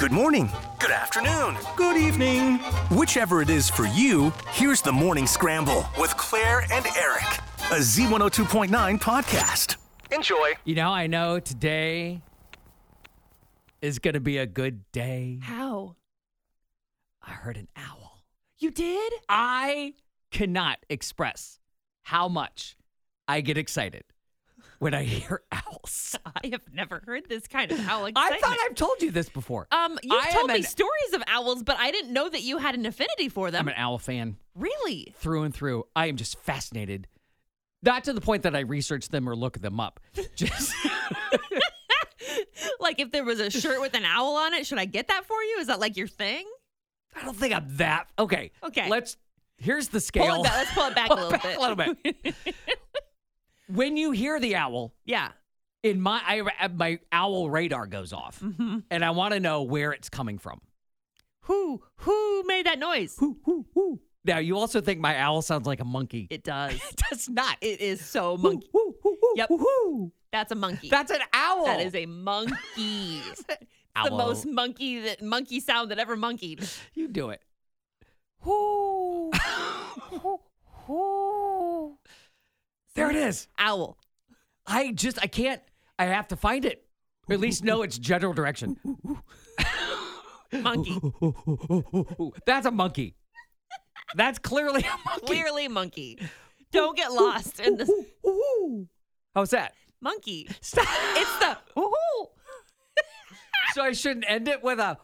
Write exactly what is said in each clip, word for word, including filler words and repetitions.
Good morning. Good afternoon. Good evening. Whichever it is for you, here's the Morning Scramble with Claire and Eric, a Z one oh two point nine podcast. Enjoy. You know, I know today is going to be a good day. How? I heard an owl. You did? I cannot express how much I get excited when I hear owls. I have never heard this kind of owl I excitement. thought I've told you this before. Um, you've I told am me an- stories of owls, but I didn't know that you had an affinity for them. I'm an owl fan Really? through and through. I am just fascinated. Not to the point that I research them or look them up. Just Like if there was a shirt with an owl on it, should I get that for you? Is that like your thing? I don't think I'm that. Okay. Okay. Let's. Here's the scale. Pull it back. Let's pull it back Pull a it little back bit. a little bit. When you hear the owl, Yeah. in my I, my owl radar goes off, Mm-hmm. and I want to know where it's coming from. Who who made that noise? Whoo, whoo, whoo. Now you also think my owl sounds like a monkey. It does. It does not. It is so monkey. Whoo, whoo, whoo, Yep. whoo, whoo. That's a monkey. That's an owl. That is a monkey. It's the Owl. most monkey that monkey sound that ever monkeyed. You do it. Whoo. There it is. Owl. I just I can't. I have to find it. Or at least know its general direction. Monkey. That's a monkey. That's clearly a monkey. Clearly monkey. Don't get lost in this How's that? monkey. Stop. It's the woohoo. So I shouldn't end it with a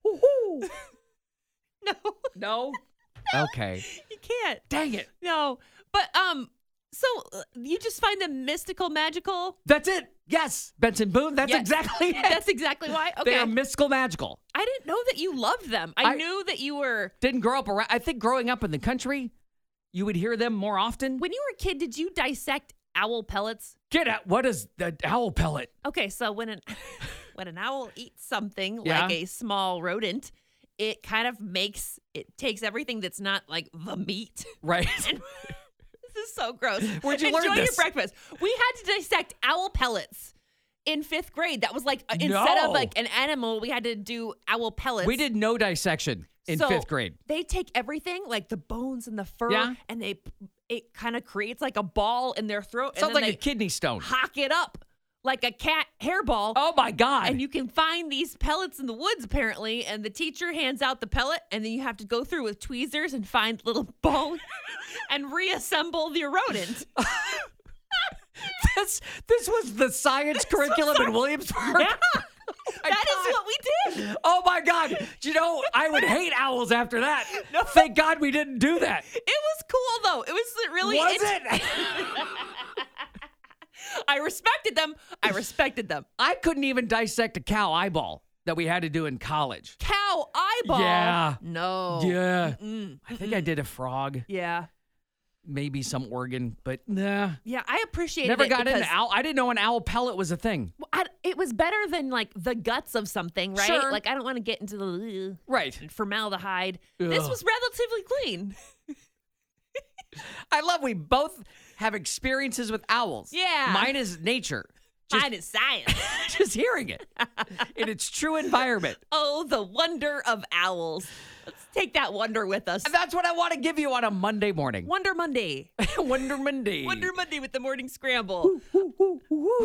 No, no? Okay. you can't. Dang it. No. But um so uh, you just find them mystical, magical? That's it. Yes. Benson Boone. That's Yes. exactly it. That's exactly why. Okay. They are mystical magical. I didn't know that you loved them. I, I- knew that you were Didn't grow up around. I think growing up in the country, you would hear them more often. when you were a kid, did you dissect owl pellets? Get out. What is the owl pellet? Okay, so when an when an owl eats something Yeah. like a small rodent, it kind of makes it takes everything that's not like the meat. Right. And this is so gross. Where'd you Enjoy learn your this? breakfast. We had to dissect owl pellets in fifth grade. That was like uh, instead No. of like an animal, we had to do owl pellets. We did no dissection in So fifth grade. They take everything, like the bones and the fur, Yeah. and they it kind of creates like a ball in their throat, Sounds and then like they a kidney stone. hock it up like a cat hairball. Oh my God. And you can find these pellets in the woods, apparently. And the teacher hands out the pellet, and then you have to go through with tweezers and find little bones and reassemble the rodent. this this was the science curriculum in Williamsburg. Yeah, my that is God. what we did. Oh my God. Do you know, I would hate owls after that. Thank God we didn't do that. It was cool, though. It was really. Was int- it? I respected them. I respected them. I couldn't even dissect a cow eyeball that we had to do in college. Cow eyeball. Yeah. No. Yeah. Mm-mm. I think I did a frog, Yeah. maybe some organ, but nah. Yeah, I appreciated Never it got because into owl. I didn't know an owl pellet was a thing. Well, I, it was better than like the guts of something, right? Sure. Like I don't want to get into the Right. uh, formaldehyde. This Ugh. was relatively clean. I love we both have experiences with owls. Yeah. Mine is nature. Just, Mine is science. just hearing it in its true environment. Oh, the wonder of owls. Let's take that wonder with us. And that's what I want to give you on a Monday morning. Wonder Monday. Wonder Monday. Wonder Monday with the morning scramble. Ooh,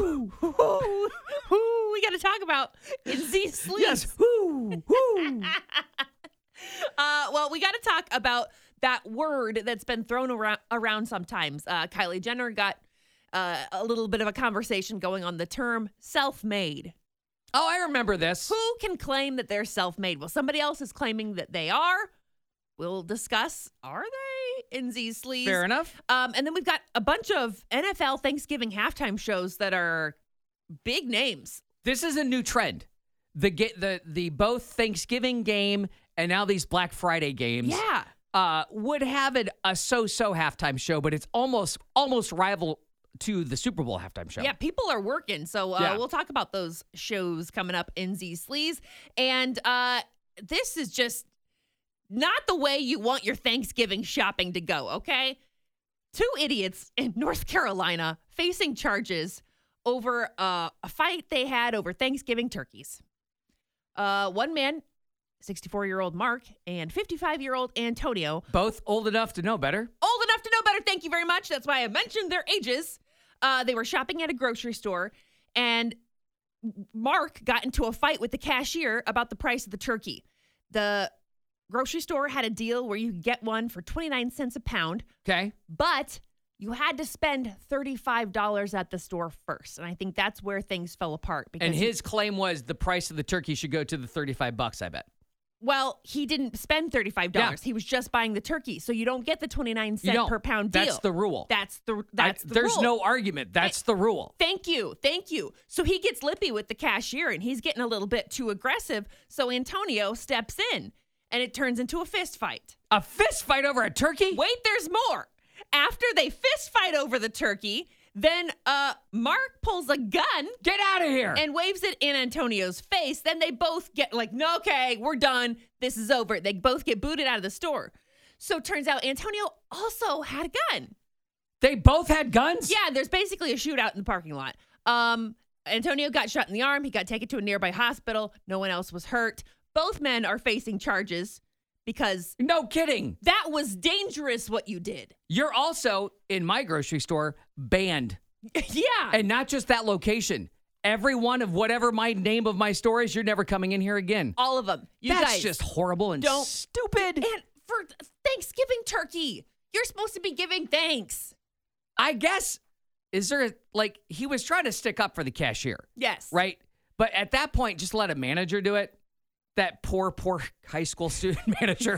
we got to talk about in Z sleep. Yes. Woo, woo. Uh, well, we got to talk about that word that's been thrown around, around sometimes. Uh, Kylie Jenner got uh, a little bit of a conversation going on the term self-made. Oh, I remember this. Who can claim that they're self-made? Well, somebody else is claiming that they are. We'll discuss, are they in Z Sleaze? Fair enough. Um, and then we've got a bunch of N F L Thanksgiving halftime shows that are big names. This is a new trend. The ga- the the both Thanksgiving game and now these Black Friday games. Yeah. Uh, would have it a so-so halftime show, but it's almost almost rival to the Super Bowl halftime show. Yeah, people are working. So uh, Yeah. we'll talk about those shows coming up in Z Sleaze. And uh, this is just not the way you want your Thanksgiving shopping to go, okay? Two idiots in North Carolina facing charges over uh, a fight they had over Thanksgiving turkeys. Uh, one man, sixty-four-year-old Mark, and fifty-five-year-old Antonio. Both old enough to know better. Old enough to know better. Thank you very much. That's why I mentioned their ages. Uh, they were shopping at a grocery store, and Mark got into a fight with the cashier about the price of the turkey. The grocery store had a deal where you could get one for twenty-nine cents a pound. Okay. But you had to spend thirty-five dollars at the store first. And I think that's where things fell apart. Because And his claim was the price of the turkey should go to the thirty-five bucks, I bet. Well, he didn't spend thirty-five dollars. Yeah. He was just buying the turkey. So you don't get the twenty-nine You cent don't. per pound deal. That's the rule. That's the that's I, the there's rule. no argument. That's the rule. Thank you. Thank you. So he gets lippy with the cashier and he's getting a little bit too aggressive. So Antonio steps in and it turns into a fist fight. A fist fight over a turkey? Wait, there's more. After they fist fight over the turkey, then uh, Mark pulls a gun Get out of here. and waves it in Antonio's face. Then they both get like, no, okay, we're done. This is over. They both get booted out of the store. So it turns out Antonio also had a gun. They both had guns? Yeah, there's basically a shootout in the parking lot. Um, Antonio got shot in the arm. He got taken to a nearby hospital. No one else was hurt. Both men are facing charges because No kidding. that was dangerous what you did. You're also, in my grocery store, banned. Yeah. And not just that location. Every one of whatever my name of my store is, you're never coming in here again. All of them. You That's guys just horrible and don't- stupid. And for Thanksgiving turkey, you're supposed to be giving thanks. I guess, is there, a, like, he was trying to stick up for the cashier, Yes. right? But at that point, just let a manager do it. That poor, poor high school student manager.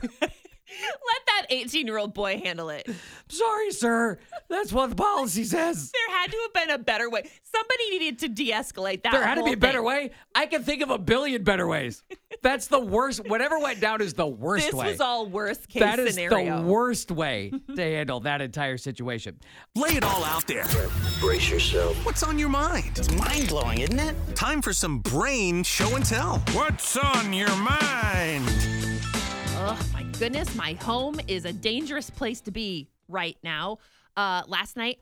Let that eighteen-year-old boy handle it. Sorry, sir. That's what the policy says. There had to have been a better way. Somebody needed to de-escalate that There had to be whole a better thing. way. I can think of a billion better ways. That's the worst. Whatever went down is the worst This way. was all worst case That is scenario. the worst way to handle that entire situation. Lay it all out there. Brace yourself. What's on your mind? It's mind-blowing, isn't it? Time for some brain show and tell. What's on your mind? Oh, my goodness. My home is a dangerous place to be right now. Uh, last night,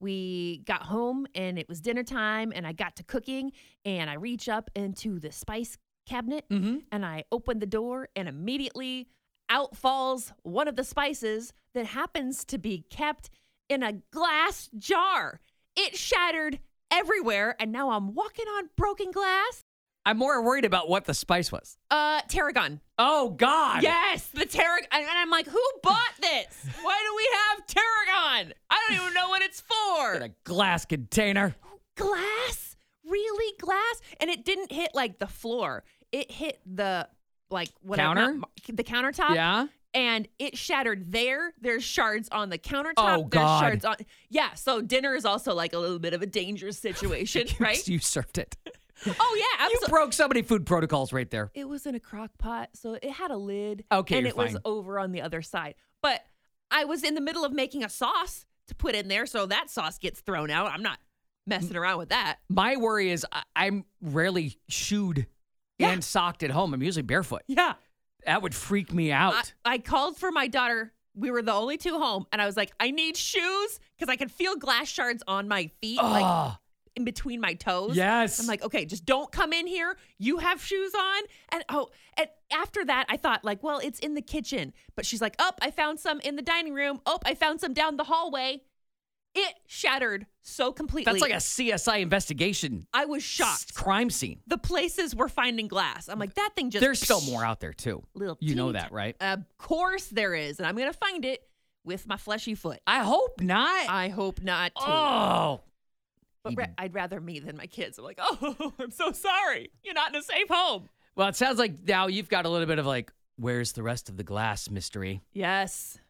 we got home and it was dinner time and I got to cooking and I reach up into the spice cabinet Mm-hmm. and I open the door and immediately out falls one of the spices that happens to be kept in a glass jar. It shattered everywhere and now I'm walking on broken glass. I'm more worried about what the spice was. Uh, tarragon. Oh, God. Yes, the tarragon. And I'm like, who bought this? Why do we have tarragon? I don't even know what it's In for. a glass container. Glass? Really? Glass? And it didn't hit like the floor. It hit the, like, whatever. Counter? not- The countertop. Yeah. And it shattered there. There's shards on the countertop. Oh, There's God. shards on. Yeah, so dinner is also like a little bit of a dangerous situation, right? You served it. Oh, yeah, You absolutely. broke so many food protocols right there. It was in a crock pot, so it had a lid. Okay, and you're it was fine. over on the other side. But I was in the middle of making a sauce to put in there, so that sauce gets thrown out. I'm not messing around with that. My worry is I- I'm rarely shoed Yeah. and socked at home. I'm usually barefoot. Yeah. That would freak me I, out. I called for my daughter. We were the only two home, and I was like, I need shoes because I could feel glass shards on my feet, like Oh, in between my toes. yes. I'm like, okay, just don't come in here. You have shoes on. And oh, and after that, I thought, like, well, it's in the kitchen. But she's like, oh, I found some in the dining room. Oh, I found some down the hallway. It shattered so completely. That's like a C S I investigation. I was s- shocked. crime scene. The places were finding glass. I'm like, that thing just. There's still more out there, too. Little You know teeny that, ti- right? Of course there is. And I'm going to find it with my fleshy foot. I hope not. I hope not too. oh. But ra- I'd rather me than my kids. I'm like, oh, I'm so sorry. You're not in a safe home. Well, it sounds like now you've got a little bit of like, where's the rest of the glass mystery? Yes.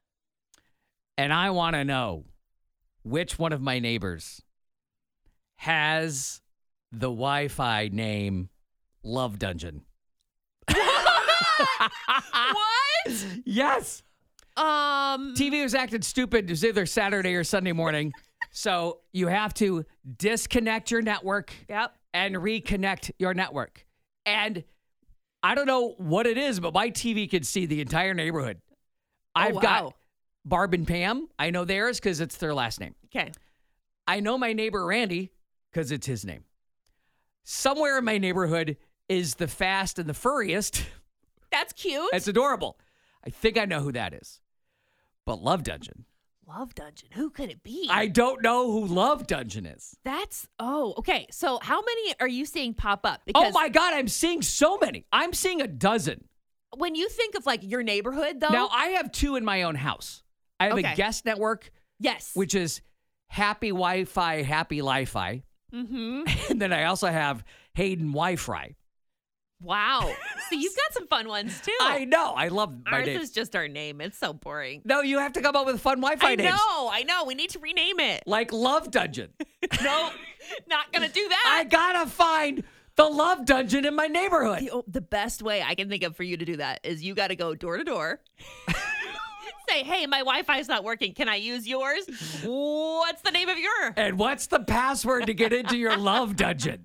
And I want to know which one of my neighbors has the Wi-Fi name Love Dungeon. What? Yes. Um. T V was acting stupid. It was either Saturday or Sunday morning. So you have to disconnect your network Yep. and reconnect your network. And I don't know what it is, but my T V can see the entire neighborhood. I've wow. got Barb and Pam. I know theirs because it's their last name. Okay. I know my neighbor Randy because it's his name. Somewhere in my neighborhood is the fast and the furriest. That's cute. It's adorable. I think I know who that is. But Love Dungeon. Love Dungeon. Who could it be? I don't know who Love Dungeon is. That's, oh, okay. So how many are you seeing pop up? Because Oh my God, I'm seeing so many. I'm seeing a dozen. when you think of like your neighborhood, though. Now, I have two in my own house. I have Okay. a guest network, yes. which is Happy Wi-Fi, Happy Li-Fi. Mm-hmm. And then I also have Hayden Wi-Fi. Wow. So you've got some fun ones too. I know. I love my Ours name. is just our name. It's so boring. No, you have to come up with fun Wi-Fi I names. know. I know. We need to rename it. Like Love Dungeon. No, not gonna do I that. gotta find the Love Dungeon in my neighborhood. The, oh, the best way I can think of for you to do that is you got to go door to door. Say, hey, my Wi-Fi's not working. Can I use yours? What's the name of your? And what's the password to get into your Love Dungeon?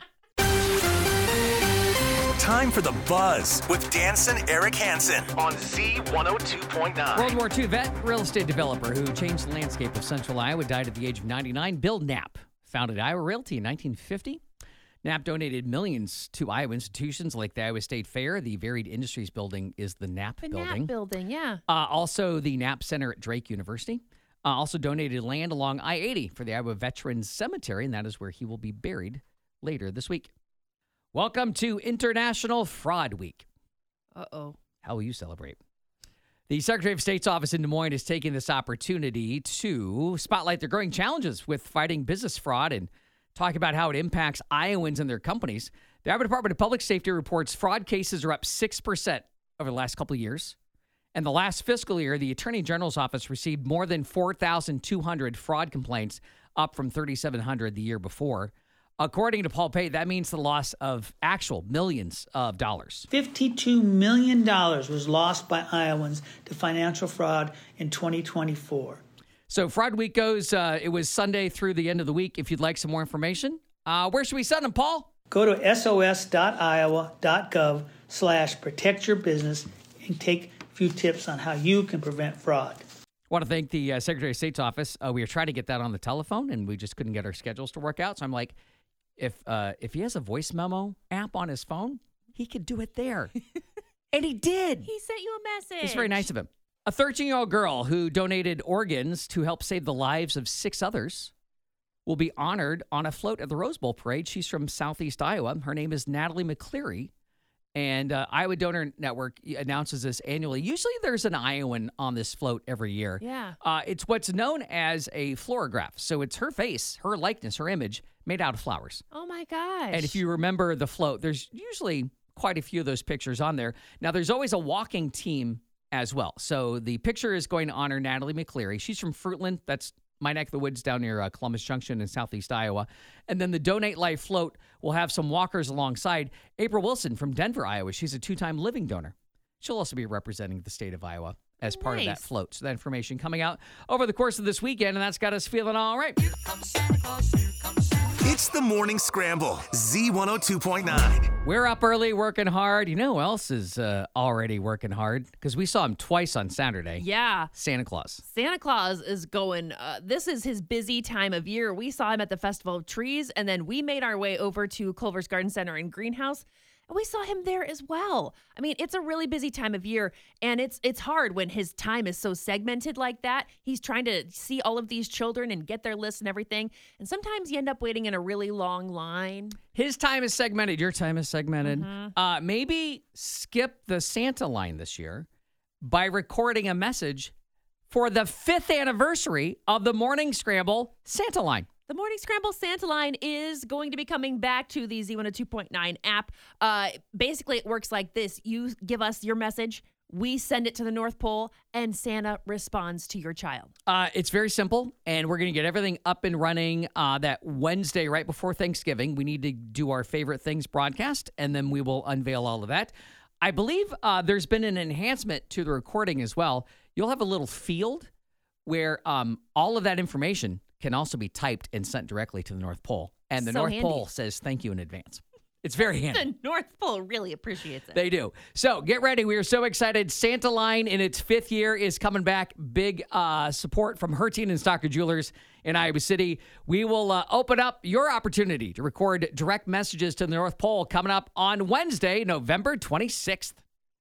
Time for the Buzz with Danson Eric Hansen on Z one oh two point nine. World War Two vet, real estate developer who changed the landscape of central Iowa, died at the age of ninety-nine. Bill Knapp founded Iowa Realty in nineteen fifty. Knapp donated millions to Iowa institutions like the Iowa State Fair. The Varied Industries Building is the Knapp The Building. Knapp building, yeah. Uh, also, the Knapp Center at Drake University. Uh, also donated land along I eighty for the Iowa Veterans Cemetery, and that is where he will be buried later this week. Welcome to International Fraud Week. Uh-oh. How will you celebrate? The Secretary of State's office in Des Moines is taking this opportunity to spotlight their growing challenges with fighting business fraud and talk about how it impacts Iowans and their companies. The Iowa Department of Public Safety reports fraud cases are up six percent over the last couple of years. And the last fiscal year, the Attorney General's office received more than four thousand two hundred fraud complaints, up from three thousand seven hundred the year before. According to Paul Pate, that means the loss of actual millions of dollars. fifty-two million dollars was lost by Iowans to financial fraud in twenty twenty-four. So Fraud Week goes, uh, it was Sunday through the end of the week. If you'd like some more information, uh, where should we send them, Paul? Go to sos.iowa.gov slash protect your business and take a few tips on how you can prevent fraud. I want to thank the uh, Secretary of State's office. Uh, we were trying to get that on the telephone, and we just couldn't get our schedules to work out. So I'm like, if uh, if he has a voice memo app on his phone, he could do it there. And he did. He sent you a message. It's very nice of him. A thirteen-year-old girl who donated organs to help save the lives of six others will be honored on a float at the Rose Bowl Parade. She's from Southeast Iowa. Her name is Natalie McCleary. And uh, Iowa Donor Network announces this annually. Usually there's an Iowan on this float every year. Yeah. Uh, it's what's known as a florograph. So it's her face, her likeness, her image made out of flowers. Oh, my gosh. And if you remember the float, there's usually quite a few of those pictures on there. Now, there's always a walking team as well. So the picture is going to honor Natalie McCleary. She's from Fruitland. That's my neck of the woods down near uh, Columbus Junction in Southeast Iowa. And then the Donate Life float will have some walkers alongside. April Wilson from Denver, Iowa. She's a two-time living donor. She'll also be representing the state of Iowa as part of that Nice. float. So that information coming out over the course of this weekend, and that's got us feeling all right. It's the Morning Scramble, Z one oh two point nine. We're up early, working hard. You know who else is uh, already working hard? Because we saw him twice on Saturday. Yeah. Santa Claus. Santa Claus is going, uh, this is his busy time of year. We saw him at the Festival of Trees, and then we made our way over to Culver's Garden Center and Greenhouse, and we saw him there as well. I mean, it's a really busy time of year, and it's it's hard when his time is so segmented like that. He's trying to see all of these children and get their lists and everything, and sometimes you end up waiting in a really long line. His time is segmented. Your time is segmented. Mm-hmm. Uh, maybe skip the Santa line this year by recording a message for the fifth anniversary of the Morning Scramble Santa line. The Morning Scramble Santa line is going to be coming back to the Z one oh two point nine app. Uh, basically, it works like this. You give us your message, we send it to the North Pole, and Santa responds to your child. Uh, it's very simple, and we're going to get everything up and running uh, that Wednesday right before Thanksgiving. We need to do our favorite things broadcast, and then we will unveil all of that. I believe uh, there's been an enhancement to the recording as well. You'll have a little field where um, all of that information can also be typed and sent directly to the North Pole. And the So North handy. Pole says thank you in advance. It's very handy. The North Pole really appreciates it. They do. So get ready. We are so excited. Santa Line in its fifth year is coming back. Big uh, support from Hertien and Stocker Jewelers in Iowa City. We will uh, open up your opportunity to record direct messages to the North Pole coming up on Wednesday, November twenty-sixth.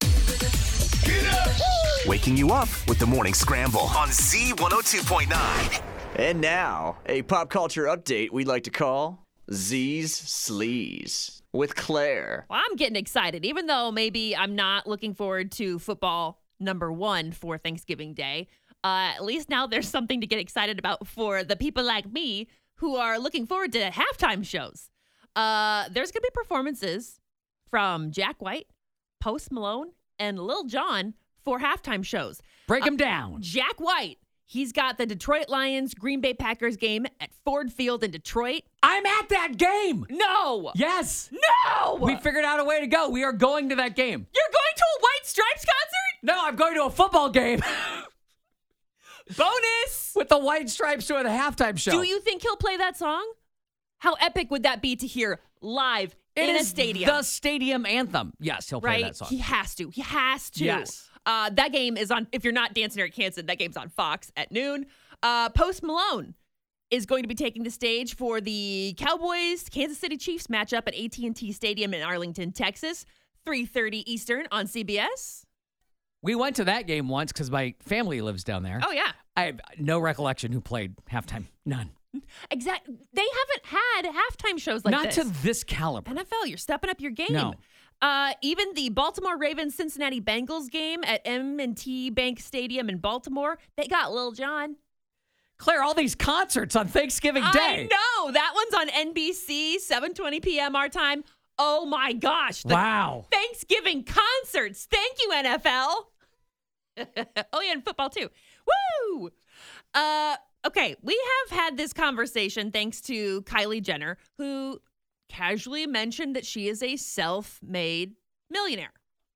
Waking you up with the Morning Scramble on Z one oh two point nine. And now, a pop culture update we'd like to call Z's Sleaze with Claire. Well, I'm getting excited, even though maybe I'm not looking forward to football number one for Thanksgiving Day. Uh, at least now there's something to get excited about for the people like me who are looking forward to halftime shows. Uh, there's going to be performances from Jack White, Post Malone, and Lil Jon for halftime shows. Break them Uh, down. Jack White, he's got the Detroit Lions Green Bay Packers game at Ford Field in Detroit. I'm at that game. No! Yes. No! We figured out a way to go. We are going to that game. You're going to a White Stripes concert? No, I'm going to a football game Bonus! with the White Stripes doing a halftime show. Do you think he'll play that song? How epic would that be to hear live It in is a stadium? the stadium anthem. Yes, he'll play right? that song. He has to. He has to. Yes. Uh, that game is on, if you're not dancing Eric Hansen, that game's on Fox at noon. Uh, Post Malone is going to be taking the stage for the Cowboys Kansas City Chiefs matchup at A T and T Stadium in Arlington, Texas, three thirty Eastern on C B S. We went to that game once because my family lives down there. Oh, yeah. I have no recollection who played halftime. None. Exact. They haven't had halftime shows like Not this. to this caliber. N F L, you're stepping up your game. No. Uh, even the Baltimore Ravens Cincinnati Bengals game at M and T Bank Stadium in Baltimore, they got Lil Jon. Claire, all these concerts on Thanksgiving Day. I know. That one's on N B C, seven twenty p.m. our time. Oh, my gosh. The Wow. Thanksgiving concerts. Thank you, N F L. Oh, yeah, and football, too. Woo! Uh, okay, we have had this conversation thanks to Kylie Jenner, who casually mentioned that she is a self-made millionaire.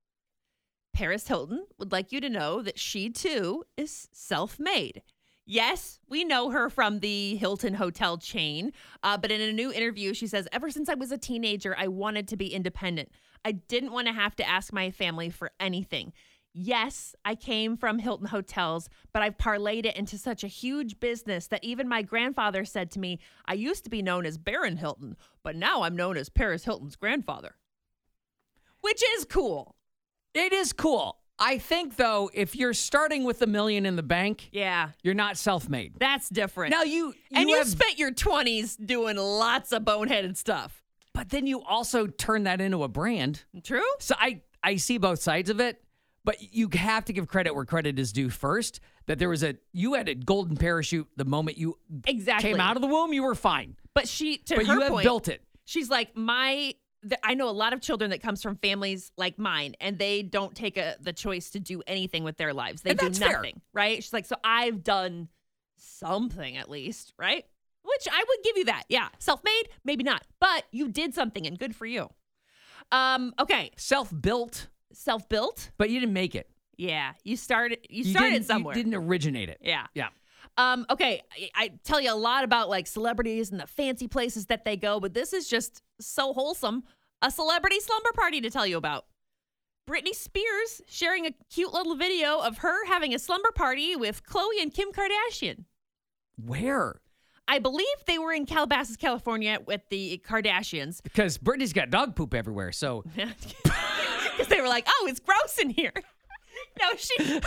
Paris Hilton would like you to know that she, too, is self-made. Yes, we know her from the Hilton hotel chain, uh, but in a new interview, she says, ever since I was a teenager, I wanted to be independent. I didn't want to have to ask my family for anything. Yes, I came from Hilton Hotels, but I've parlayed it into such a huge business that even my grandfather said to me, I used to be known as Baron Hilton, but now I'm known as Paris Hilton's grandfather. Which is cool. It is cool. I think, though, if you're starting with a million in the bank, Yeah, you're not self-made. that's different. Now, you, you and you have, spent your twenties doing lots of boneheaded stuff. but then you also turn that into a brand. True? So I, I see both sides of it, but you have to give credit where credit is due first. That there was a, you had a golden parachute the moment you Exactly. came out of the womb, you were fine. But she, to But her you have point, built it. she's like, my, th- I know a lot of children that comes from families like mine, and they don't take a, the choice to do anything with their lives. They And do that's fair. nothing, right? She's like, so I've done something at least, right? Which I would give you that. Yeah. Self-made, maybe not, but you did something and good for you. Um, okay. Self-built, Self-built. but you didn't make it. Yeah. You started, you You started didn't- somewhere. You didn't originate it. Yeah. Yeah. Um, okay, I, I tell you a lot about like celebrities and the fancy places that they go, but this is just so wholesome. A celebrity slumber party to tell you about. Britney Spears sharing a cute little video of her having a slumber party with Khloe and Kim Kardashian. Where? I believe they were in Calabasas, California with the Kardashians. Because Brittany's got dog poop everywhere. So Because they were like, oh, it's gross in here. No, she...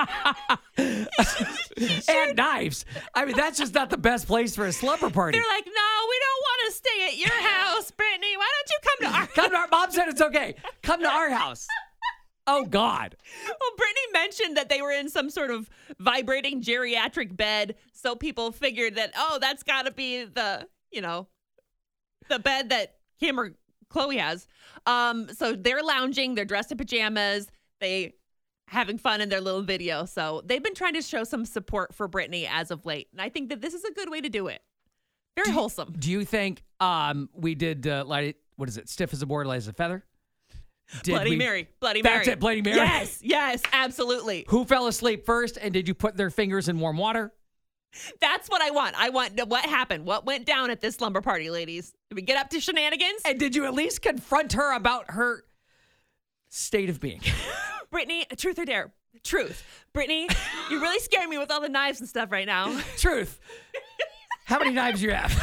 and knives. I mean, that's just not the best place for a slumber party. They're like, no, we don't want to stay at your house, Brittany. Why don't you come to our Come to our mom said it's okay. Come to our house. Oh God. Well, Brittany mentioned that they were in some sort of vibrating geriatric bed, so people figured that, oh, that's got to be the, you know, the bed that Kim or Khloe has. Um, so they're lounging, they're dressed in pajamas, they having fun in their little video. So they've been trying to show some support for Brittany as of late, and I think that this is a good way to do it. Very wholesome. Do you think um, we did, uh, light, what is it, stiff as a board, light as a feather? Did Bloody we- Mary. Bloody Mary. That's it, Bloody Mary. Yes, yes, absolutely. Who fell asleep first, and did you put their fingers in warm water? That's what I want. I want what happened. What went down at this slumber party, ladies? Did we get up to shenanigans? And did you at least confront her about her state of being? Brittany, truth or dare? Truth. Brittany, you're really scaring me with all the knives and stuff right now. Truth. How many knives you have?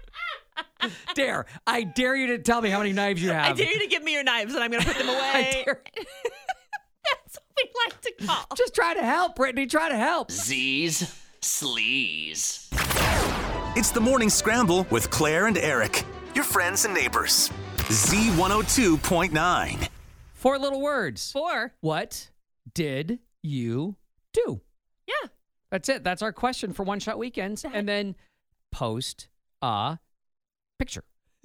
Dare. I dare you to tell me how many knives you have. I dare you to give me your knives and I'm going to put them away. I dare. That's what we like to call. Just try to help, Brittany. Try to help. Z's Sleaze. It's the Morning Scramble with Claire and Eric, your friends and neighbors. Z one oh two point nine. Four little words. Four. What did you do? Yeah. That's it. That's our question for One Shot Weekends. And then post a picture.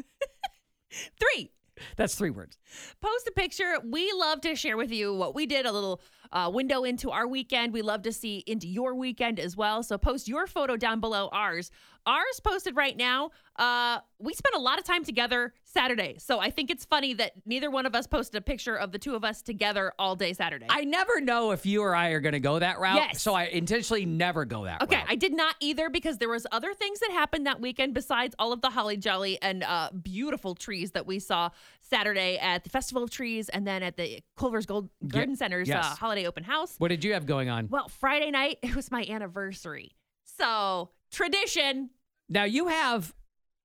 Three. That's three words. Post a picture. We love to share with you what we did, a little uh, window into our weekend. We love to see into your weekend as well. So post your photo down below ours. Ours posted right now. Uh, we spent a lot of time together Saturday. So I think it's funny that neither one of us posted a picture of the two of us together all day Saturday. I never know if you or I are going to go that route. Yes. So I intentionally never go that Okay, route. I did not either because there was other things that happened that weekend besides all of the holly jolly and uh, beautiful trees that we saw Saturday at the Festival of Trees and then at the Culver's Gold Garden Center's yes. uh, holiday open house. What did you have going on? Well, Friday night, it was my anniversary. So, tradition. Now, you have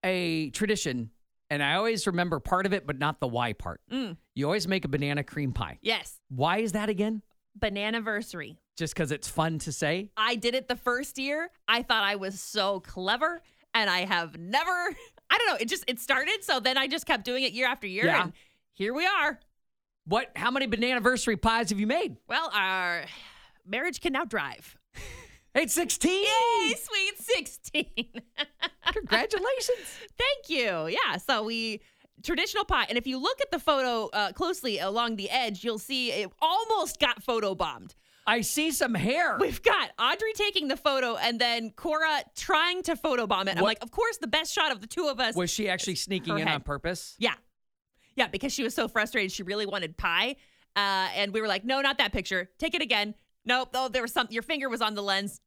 a tradition, and I always remember part of it, but not the why part. Mm. You always make a banana cream pie. Yes. Why is that again? Bananiversary. Just because it's fun to say? I did it the first year. I thought I was so clever, and I have never, I don't know, it just, it started, so then I just kept doing it year after year, Yeah. and here we are. What? How many bananiversary pies have you made? Well, our marriage can now drive. Eight sixteen. Yay, sweet sixteen. Congratulations. Thank you. Yeah, so we, traditional pie. And if you look at the photo uh, closely along the edge, you'll see it almost got photo bombed. I see some hair. We've got Audrey taking the photo and then Cora trying to photobomb it. I'm What- like, of course, the best shot of the two of us. Was she actually sneaking her in head. on purpose? Yeah. Yeah, because she was so frustrated. She really wanted pie. Uh, and we were like, no, not that picture. Take it again. Nope. Oh, there was some, your finger was on the lens.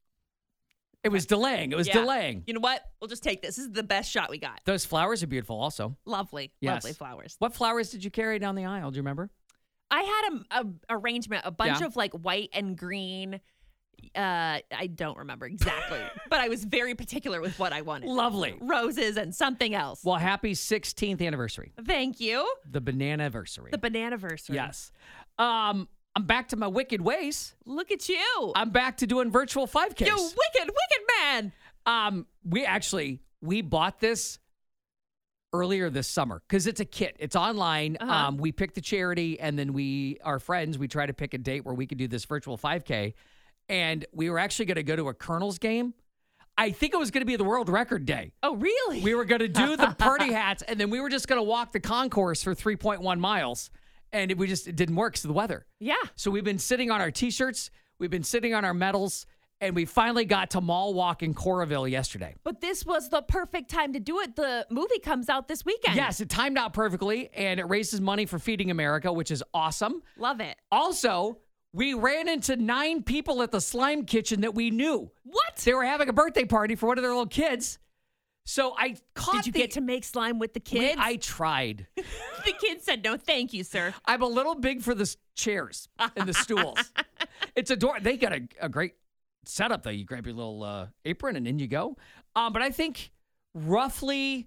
It was delaying. It was Yeah. delaying. You know what? We'll just take this. This is the best shot we got. Those flowers are beautiful also. Lovely. Yes. Lovely flowers. What flowers did you carry down the aisle? Do you remember? I had a, a arrangement, a bunch Yeah. of like white and green. Uh, I don't remember exactly, but I was very particular with what I wanted. Lovely. Roses and something else. Well, happy sixteenth anniversary. Thank you. The bananiversary. The bananiversary. Yes. Um, I'm back to my wicked ways. Look at you. I'm back to doing virtual five Ks. You wicked, wicked man. Um, we actually, we bought this earlier this summer because it's a kit. It's online. Uh-huh. Um, we pick the charity and then we, our friends, we try to pick a date where we could do this virtual five K. And we were actually going to go to a Colonel's game. I think it was going to be the world record day. Oh, really? We were going to do the party hats and then we were just going to walk the concourse for three point one miles. And it, we just, it didn't work because of the weather. Yeah. So we've been sitting on our t-shirts. We've been sitting on our medals. And we finally got to Mall Walk in Coraville yesterday. But this was the perfect time to do it. The movie comes out this weekend. Yes, it timed out perfectly, and it raises money for Feeding America, which is awesome. Love it. Also, we ran into nine people at the Slime Kitchen that we knew. What? They were having a birthday party for one of their little kids. So I caught Did you the, get to make slime with the we- kids? I tried. the kids said, no, thank you, sir. I'm a little big for the s- chairs and the stools. It's adorable. They got a, a great setup, though. You grab your little uh, apron and in you go. Um, but I think roughly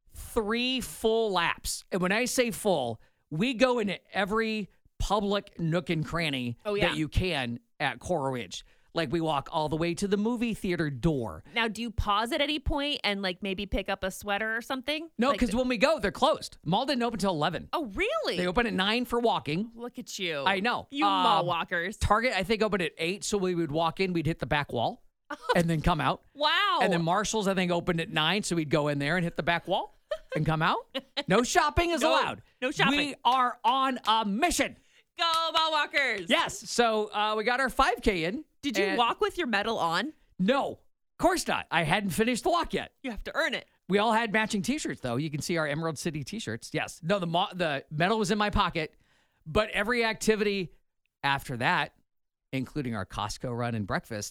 three full laps. And when I say full, we go into every public nook and cranny Oh, yeah. that you can at Coral Ridge. Like we walk all the way to the movie theater door. Now, do you pause at any point and like maybe pick up a sweater or something? No, Like, because when we go, they're closed. Mall didn't open until eleven. oh, really? They open at nine for walking. Look at you. I know. You Um, mall walkers. Target, I think, opened at eight, so we would walk in, we'd hit the back wall, and then come out. Wow. And then Marshall's, I think, opened at nine, so we'd go in there and hit the back wall and come out. No shopping is No, allowed. no shopping. We are on a mission. Go mall walkers. Yes. So uh, we got our five K in. Did you and- walk with your medal on? No, of course not. I hadn't finished the walk yet. You have to earn it. We all had matching T-shirts, though. You can see our Emerald City T-shirts. Yes. No, the mo- the medal was in my pocket, but every activity after that, including our Costco run and breakfast,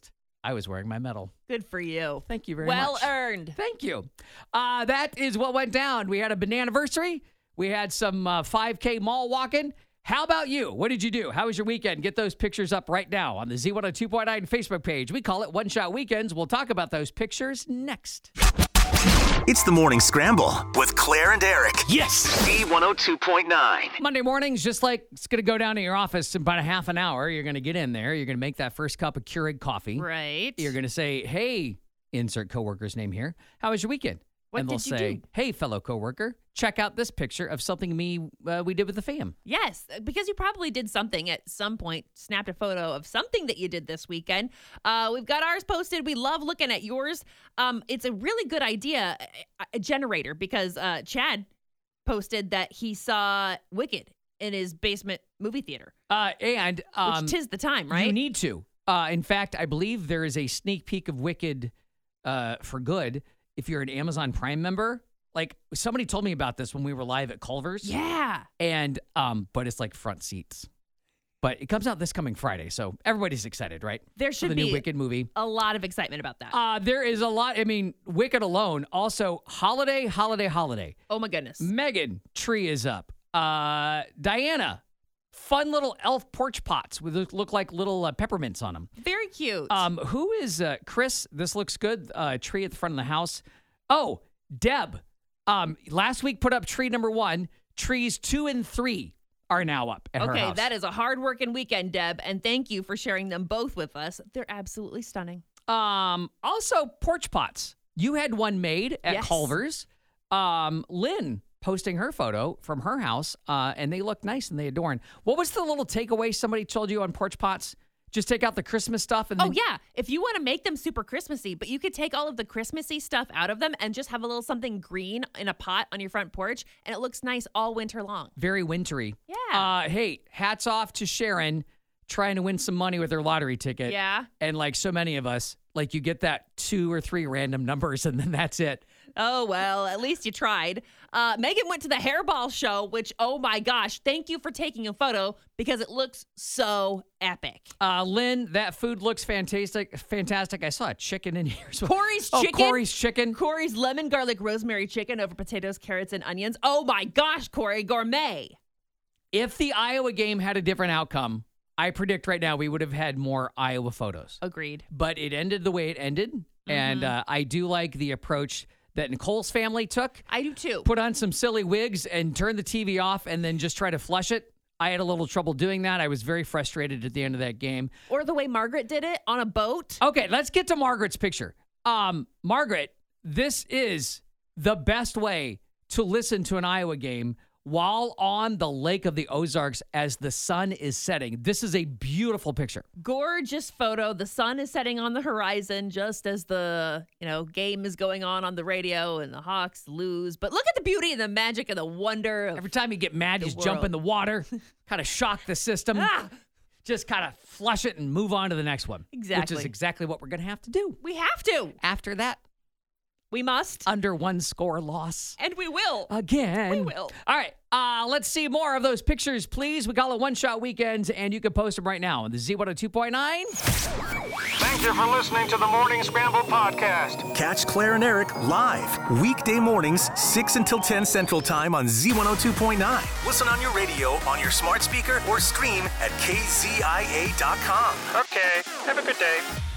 I was wearing my medal. Good for you. Thank you very well much. Well earned. Thank you. Uh, that is what went down. We had a bananiversary. We had some uh, five K mall walking. How about you? What did you do? How was your weekend? Get those pictures up right now on the Z one oh two point nine Facebook page. We call it One Shot Weekends. We'll talk about those pictures next. It's the Morning Scramble with Claire and Eric. Yes. Z one oh two point nine. Monday mornings, just like it's going to go down to your office in about a half an hour. You're going to get in there. You're going to make that first cup of Keurig coffee. Right. You're going to say, hey, insert coworker's name here. How was your weekend? What and they'll did you say, do? hey, fellow coworker, check out this picture of something me uh, we did with the fam. Yes, because you probably did something at some point, snapped a photo of something that you did this weekend. Uh, we've got ours posted. We love looking at yours. Um, it's a really good idea, a, a generator, because uh, Chad posted that he saw Wicked in his basement movie theater, Uh, and um, which tis the time, right? You need to. Uh, in fact, I believe there is a sneak peek of Wicked uh, for good if you're an Amazon Prime member. Like, somebody told me about this when we were live at Culver's. Yeah. And, um, but it's like front seats. But it comes out this coming Friday, so everybody's excited, right? There For should the be new Wicked movie. a lot of excitement about that. Uh, there is a lot. I mean, Wicked alone. Also, holiday, holiday, holiday. oh, my goodness. Megan, tree is up. Uh, Diana, fun little elf porch pots with look, look like little uh, peppermints on them. Very cute. Um, who is uh, Chris? This looks good. Uh, tree at the front of the house. Oh, Deb. Um, last week put up tree number one. Trees two and three are now up at her okay, house. that is a hard-working weekend, Deb, and thank you for sharing them both with us. They're absolutely stunning. Um, also porch pots. You had one made at Yes. Culver's. Um, Lynn posting her photo from her house, uh, and they look nice and they adorn. What was the little takeaway somebody told you on porch pots? Just take out the Christmas stuff and Oh, then yeah. If you want to make them super Christmassy, but you could take all of the Christmassy stuff out of them and just have a little something green in a pot on your front porch, and it looks nice all winter long. very wintry. Yeah. Uh, hey, hats off to Sharon trying to win some money with her lottery ticket. Yeah. And like so many of us, like you get that two or three random numbers and then that's it. Oh, well, at least you tried. Uh, Megan went to the Hairball show, which, oh my gosh, thank you for taking a photo because it looks so epic. Uh, Lynn, that food looks fantastic. Fantastic. I saw a chicken in here. So- Corey's oh, chicken. Corey's chicken. Corey's lemon garlic rosemary chicken over potatoes, carrots, and onions. Oh my gosh, Corey, gourmet. If the Iowa game had a different outcome, I predict right now we would have had more Iowa photos. Agreed. But it ended the way it ended. Mm-hmm. And uh, I do like the approach that Nicole's family took. I do too. Put on some silly wigs and turn the T V off and then just try to flush it. I had a little trouble doing that. I was very frustrated at the end of that game. Or the way Margaret did it on a boat. Okay, let's get to Margaret's picture. Um, Margaret, this is the best way to listen to an Iowa game while on the Lake of the Ozarks as the sun is setting. This is a beautiful picture. Gorgeous photo. The sun is setting on the horizon just as the, you know, game is going on on the radio and the Hawks lose. But look at the beauty and the magic and the wonder of Every time you get mad, The just jump world. in the water, kind of shock the system. Ah! Just kind of flush it and move on to the next one. Which Exactly. is exactly what we're going to have to do. We have to. After that, We must. under one score loss. And we will. Again. We will. All right. Uh, let's see more of those pictures, please. We call it One Shot Weekends, and you can post them right now on the Z one oh two point nine. Thank you for listening to the Morning Scramble podcast. Catch Claire and Eric live weekday mornings, six until ten Central Time on Z one oh two point nine. Listen on your radio, on your smart speaker, or stream at K Z I A dot com. Okay, have a good day.